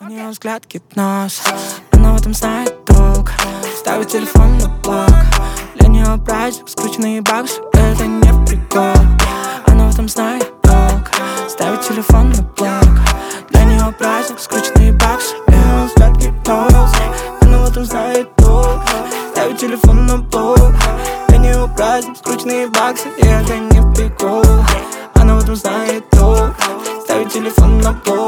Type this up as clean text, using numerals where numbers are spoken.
У нее взгляд гипноз, она в этом знает толк. Ставит телефон на блок. Для нее праздник, скрученные баксы, это не прикол. Она в этом знает толк. Ставит телефон на блок. Для нее праздник, скрученные баксы, это взгляд гипноз. Она в этом знает толк. Ставит телефон на блок. Для нее праздник, скрученные баксы, это не прикол. Она в этом знает толк. Ставит телефон на блок.